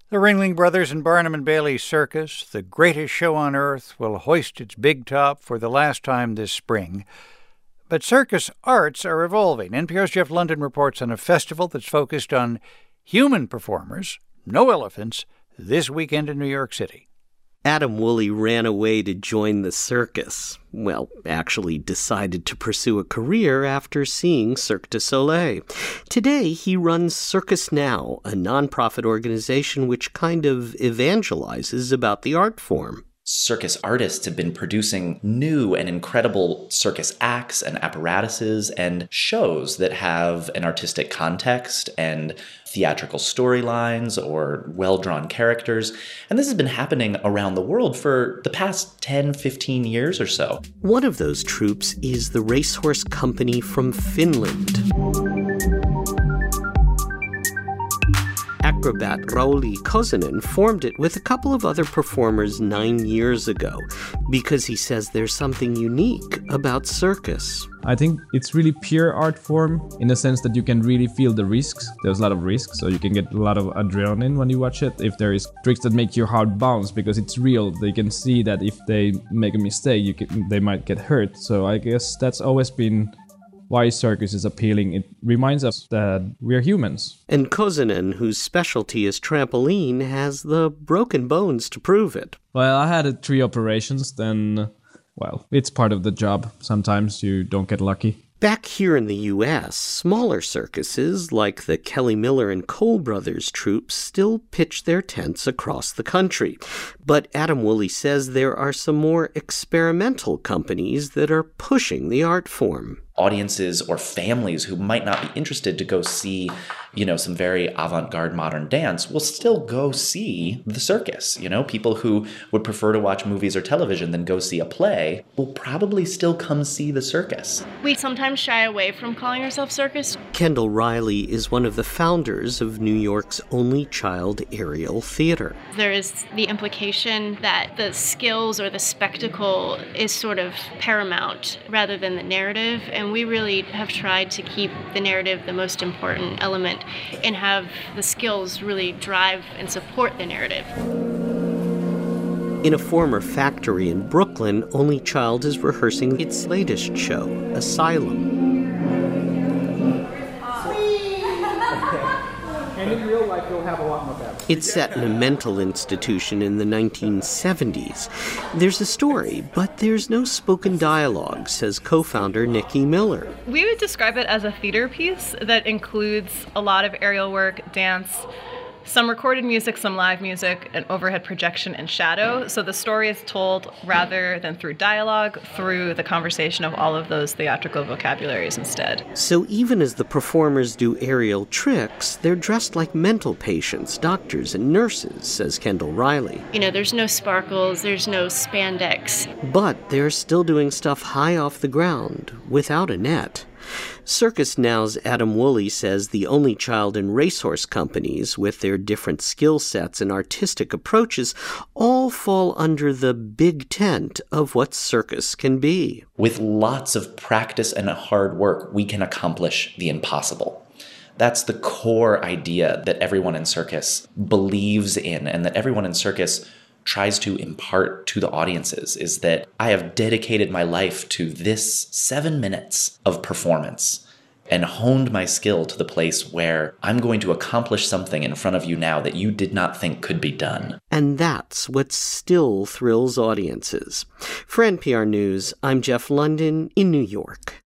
The Ringling Brothers and Barnum and Bailey Circus, the greatest show on earth, will hoist its big top for the last time this spring. But circus arts are evolving. NPR's Jeff London reports on a festival that's focused on human performers, no elephants, this weekend in New York City. Adam Woolley ran away to join the circus. Well, actually decided to pursue a career after seeing Cirque du Soleil. Today, he runs Circus Now, a nonprofit organization which kind of evangelizes about the art form. Circus artists have been producing new and incredible circus acts and apparatuses and shows that have an artistic context and theatrical storylines or well-drawn characters. And this has been happening around the world for the past 10, 15 years or so. One of those troupes is the Racehorse Company from Finland. Acrobat Rauli Kosonen formed it with a couple of other performers 9 years ago because he says there's something unique about circus. I think it's really pure art form in the sense that you can really feel the risks. There's a lot of risks, so you can get a lot of adrenaline when you watch it. If there is tricks that make your heart bounce because it's real, they can see that if they make a mistake, they might get hurt. So I guess that's always been why circus is appealing. It reminds us that we're humans. And Kosonen, whose specialty is trampoline, has the broken bones to prove it. Well, I had 3 operations, then, well, it's part of the job. Sometimes you don't get lucky. Back here in the U.S., smaller circuses like the Kelly Miller and Cole Brothers troupes still pitch their tents across the country. But Adam Woolley says there are some more experimental companies that are pushing the art form. Audiences or families who might not be interested to go see, some very avant-garde modern dance will still go see the circus. People who would prefer to watch movies or television than go see a play will probably still come see the circus. We sometimes shy away from calling ourselves circus. Kendall Riley is one of the founders of New York's only child aerial theater. There is the implication that the skills or the spectacle is sort of paramount rather than the narrative, and we really have tried to keep the narrative the most important element and have the skills really drive and support the narrative. In a former factory in Brooklyn, Only Child is rehearsing its latest show, Asylum. And in real life, you'll have a lot more battle. It's set in a mental institution in the 1970s. There's a story, but there's no spoken dialogue, says co-founder Nikki Miller. We would describe it as a theater piece that includes a lot of aerial work, dance, some recorded music, some live music, and overhead projection and shadow. So the story is told rather than through dialogue, through the conversation of all of those theatrical vocabularies instead. So even as the performers do aerial tricks, they're dressed like mental patients, doctors, and nurses, says Kendall Riley. There's no sparkles, there's no spandex. But they're still doing stuff high off the ground, without a net. Circus Now's Adam Woolley says the Only Child and Racehorse companies, with their different skill sets and artistic approaches, all fall under the big tent of what circus can be. With lots of practice and hard work, we can accomplish the impossible. That's the core idea that everyone in circus believes in, and that everyone in circus tries to impart to the audiences, is that I have dedicated my life to this 7 minutes of performance and honed my skill to the place where I'm going to accomplish something in front of you now that you did not think could be done. And that's what still thrills audiences. For NPR News, I'm Jeff London in New York.